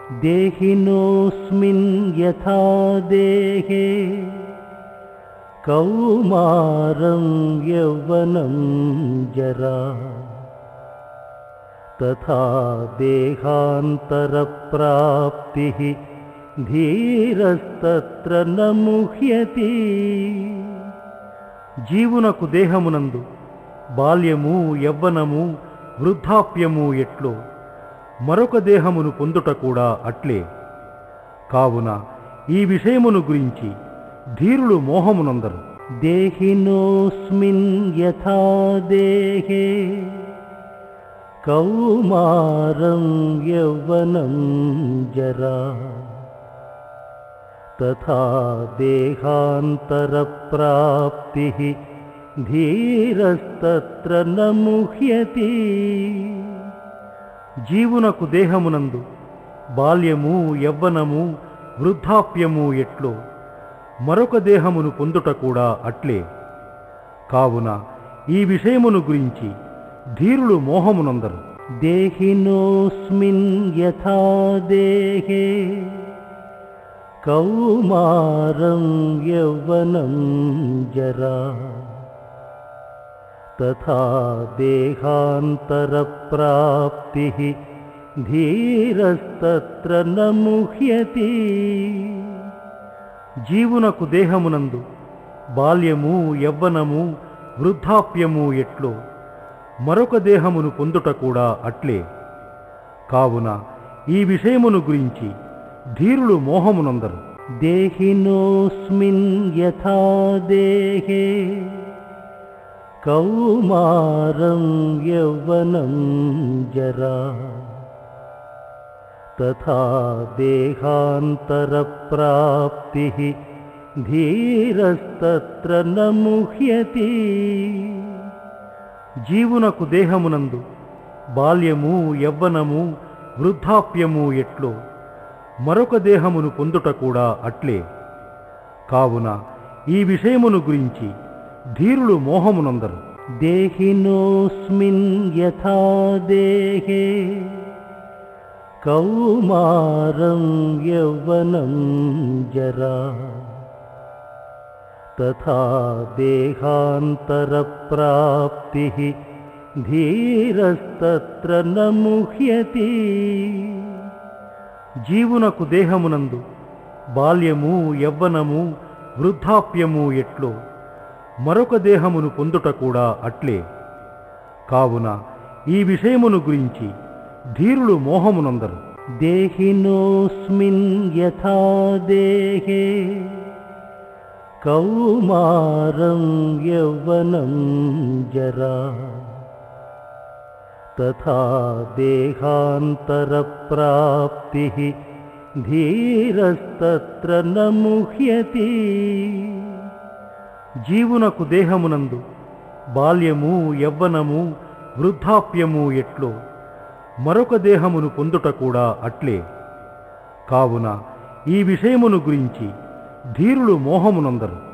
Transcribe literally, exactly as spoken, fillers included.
దేహినోస్మిన్ యథా దేహే కౌమారం యౌవనం జరా తథా దేహాంతరప్రాప్తిః ధీరస్తత్ర న ముహ్యతి. జీవునకు దేహమునందు బాల్యము, యవ్వనము, వృద్ధాప్యము ఎట్లో మరొక దేహమును పొందుట కూడా అట్లే. కావున ఈ విషయమును గురించి ధీరులు మోహమునందరు. దేహినోస్మిన్ యథా దేహే కౌమారం యౌవనం జరా తథా దేహాంతరప్రాప్తిః ధీరస్తత్ర న ముహ్యతి. జీవునకు దేహమునందు బాల్యము, యవ్వనము, వృద్ధాప్యము ఎట్లో మరొక దేహమును పొందుట కూడా అట్లే. కావున ఈ విషయమును గురించి ధీరులు మోహమునందరు. దేహినోస్మిన్ యథా దేహే కౌమారం యౌవనం జరా తథా దేహాంతరప్రాప్తిః ధీరస్తత్ర న ముహ్యతి. జీవునకు దేహమునందు బాల్యము, యవ్వనము, వృద్ధాప్యము ఎట్లో మరొక దేహమును పొందుట కూడా అట్లే. కావున ఈ విషయమును గురించి ధీరులు మోహమునందరు. దేహినోస్మిన్ యథా దేహే కౌమారం యౌవనం జరా తథా దేహాంతరప్రాప్తిః ధీరస్తత్ర న ముహ్యతి. జీవునకు దేహమునందు బాల్యము, యవ్వనము, వృద్ధాప్యము ఎట్లో మరొక దేహమును పొందుట కూడా అట్లే. కావున ఈ విషయమును గురించి ధీరులు మోహమునందరు. దేహినోస్మిన్ యథా దేహే కౌమారం యౌవనం జరా తథా దేహాంతరప్రాప్తిః ధీరస్తత్ర న ముహ్యతి. జీవునకు దేహమునందు బాల్యము, యవ్వనము, వృద్ధాప్యము ఎట్లో మరొక దేహమును పొందుట కూడా అట్లే. కావున ఈ విషయమును గురించి ధీరులు మోహమునందరు. దేహినోస్మిన్ యథా దేహే కౌమారం యౌవనం జరా తథా దేహాంతరప్రాప్తిః ధీరస్తత్ర న ముహ్యతి. జీవునకు దేహమునందు బాల్యము, యవ్వనము, వృద్ధాప్యము ఎట్లో మరొక దేహమును పొందుట కూడా అట్లే. కావున ఈ విషయమును గురించి ధీరులు మోహమునందరు.